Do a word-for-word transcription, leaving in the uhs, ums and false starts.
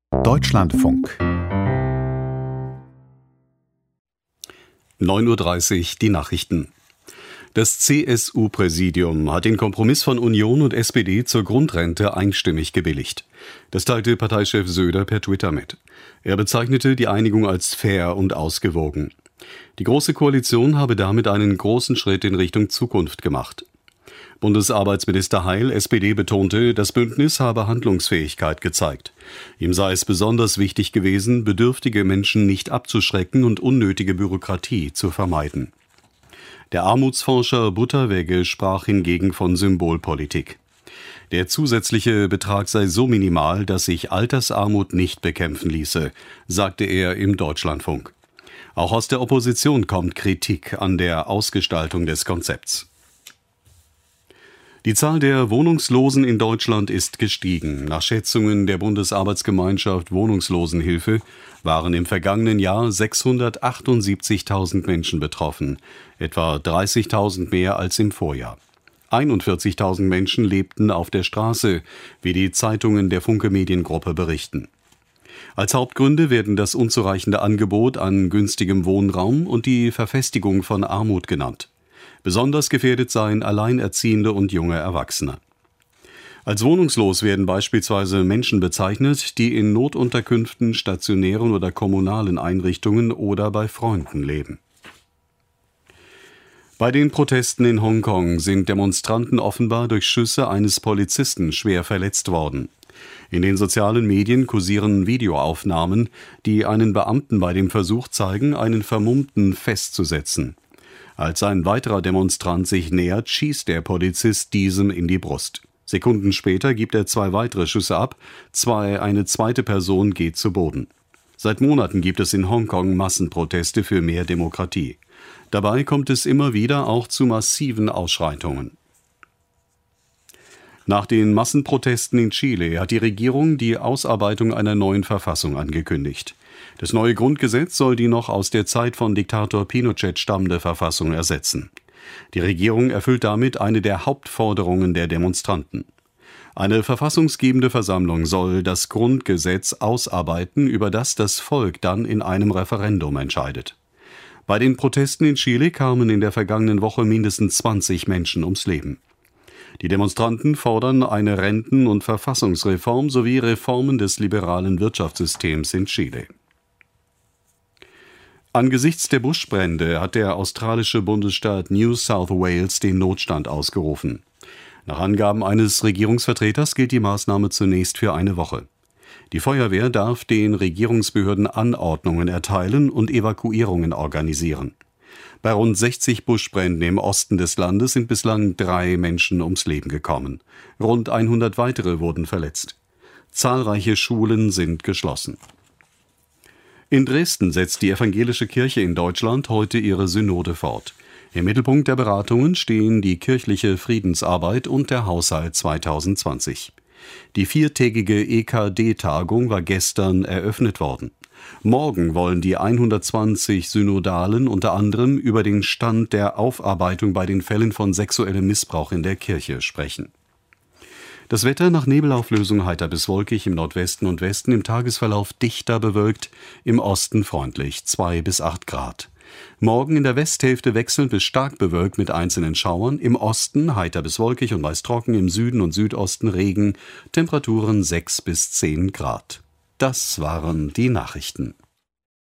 Deutschlandfunk. neun Uhr dreißig, die Nachrichten. Das C S U-Präsidium hat den Kompromiss von Union und S P D zur Grundrente einstimmig gebilligt. Das teilte Parteichef Söder per Twitter mit. Er bezeichnete die Einigung als fair und ausgewogen. Die Große Koalition habe damit einen großen Schritt in Richtung Zukunft gemacht. Bundesarbeitsminister Heil, S P D, betonte, das Bündnis habe Handlungsfähigkeit gezeigt. Ihm sei es besonders wichtig gewesen, bedürftige Menschen nicht abzuschrecken und unnötige Bürokratie zu vermeiden. Der Armutsforscher Butterwegge sprach hingegen von Symbolpolitik. Der zusätzliche Betrag sei so minimal, dass sich Altersarmut nicht bekämpfen ließe, sagte er im Deutschlandfunk. Auch aus der Opposition kommt Kritik an der Ausgestaltung des Konzepts. Die Zahl der Wohnungslosen in Deutschland ist gestiegen. Nach Schätzungen der Bundesarbeitsgemeinschaft Wohnungslosenhilfe waren im vergangenen Jahr sechshundertachtundsiebzigtausend Menschen betroffen, etwa dreißigtausend mehr als im Vorjahr. einundvierzigtausend Menschen lebten auf der Straße, wie die Zeitungen der Funke Mediengruppe berichten. Als Hauptgründe werden das unzureichende Angebot an günstigem Wohnraum und die Verfestigung von Armut genannt. Besonders gefährdet seien Alleinerziehende und junge Erwachsene. Als wohnungslos werden beispielsweise Menschen bezeichnet, die in Notunterkünften, stationären oder kommunalen Einrichtungen oder bei Freunden leben. Bei den Protesten in Hongkong sind Demonstranten offenbar durch Schüsse eines Polizisten schwer verletzt worden. In den sozialen Medien kursieren Videoaufnahmen, die einen Beamten bei dem Versuch zeigen, einen Vermummten festzusetzen. Als ein weiterer Demonstrant sich nähert, schießt der Polizist diesem in die Brust. Sekunden später gibt er zwei weitere Schüsse ab, zwei, eine zweite Person geht zu Boden. Seit Monaten gibt es in Hongkong Massenproteste für mehr Demokratie. Dabei kommt es immer wieder auch zu massiven Ausschreitungen. Nach den Massenprotesten in Chile hat die Regierung die Ausarbeitung einer neuen Verfassung angekündigt. Das neue Grundgesetz soll die noch aus der Zeit von Diktator Pinochet stammende Verfassung ersetzen. Die Regierung erfüllt damit eine der Hauptforderungen der Demonstranten. Eine verfassungsgebende Versammlung soll das Grundgesetz ausarbeiten, über das das Volk dann in einem Referendum entscheidet. Bei den Protesten in Chile kamen in der vergangenen Woche mindestens zwanzig Menschen ums Leben. Die Demonstranten fordern eine Renten- und Verfassungsreform sowie Reformen des liberalen Wirtschaftssystems in Chile. Angesichts der Buschbrände hat der australische Bundesstaat New South Wales den Notstand ausgerufen. Nach Angaben eines Regierungsvertreters gilt die Maßnahme zunächst für eine Woche. Die Feuerwehr darf den Regierungsbehörden Anordnungen erteilen und Evakuierungen organisieren. Bei rund sechzig Buschbränden im Osten des Landes sind bislang drei Menschen ums Leben gekommen. Rund hundert weitere wurden verletzt. Zahlreiche Schulen sind geschlossen. In Dresden setzt die evangelische Kirche in Deutschland heute ihre Synode fort. Im Mittelpunkt der Beratungen stehen die kirchliche Friedensarbeit und der Haushalt zweitausendzwanzig. Die viertägige E K D-Tagung war gestern eröffnet worden. Morgen wollen die hundertzwanzig Synodalen unter anderem über den Stand der Aufarbeitung bei den Fällen von sexuellem Missbrauch in der Kirche sprechen. Das Wetter nach Nebelauflösung heiter bis wolkig, im Nordwesten und Westen, im Tagesverlauf dichter bewölkt, im Osten freundlich, zwei bis acht Grad. Morgen in der Westhälfte wechselnd bis stark bewölkt mit einzelnen Schauern, im Osten heiter bis wolkig und meist trocken, im Süden und Südosten Regen, Temperaturen sechs bis zehn Grad. Das waren die Nachrichten.